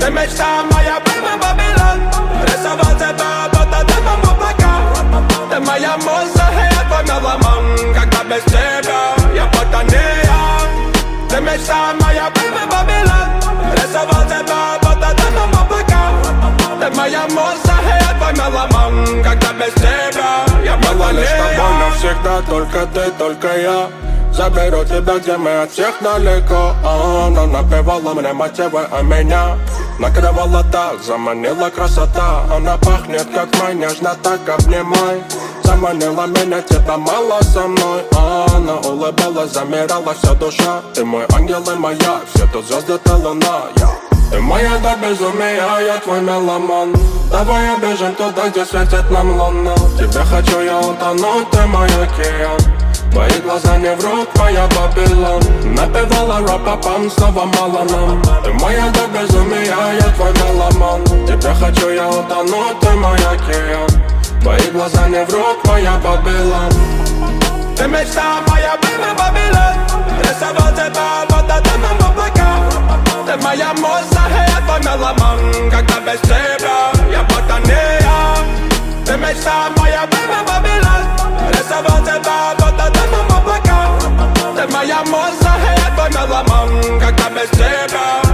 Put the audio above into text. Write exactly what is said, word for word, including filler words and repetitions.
Ты мечта моя, прямо Вавилон. Рисовал тебя, будто ты мама облака. Ты моя муза, и я твой меломан. Когда без тебя, я будто не я. Ты мечта моя, прямо Вавилон. Рисовал тебя, будто ты мама облака. Ты моя муза, и я твой меломан. Когда без тебя, я будто не я. С тобой навсегда, только ты, только я. Заберу тебя, где мы от всех далеко. а, Она напевала мне мотивы о меня. Накрывала так, заманила красота. Она пахнет как май, нежно так обнимай. Заманила меня, тебя мало со мной. а, Она улыбалась, замирала вся душа. Ты мой ангел и моя, все тут звезды, ты луна. я. Ты моя до безумия, я твой меломан. Давай обежим туда, где светит нам луна. Тебе хочу я утонуть, ты мой океан. Твои глаза не врут, моя Вавилон. Напевала ра-па-пам, снова мало нам. Ты моя до безумия, я твой меломан. Тебе хочу я утонуть, ты мой океан. Твои глаза не врут, моя Вавилон. Ты мечта моя, прямо Вавилон. Рисовал тебя, будто ты мама облака. Ты моя муза, и я твой меломан. Когда без тебя, я будто не я. Ты мечта моя, прямо Вавилон. Рисовал тебя, будто ты мама облака. Ты моя муза, и я твой меломан. Когда без тебя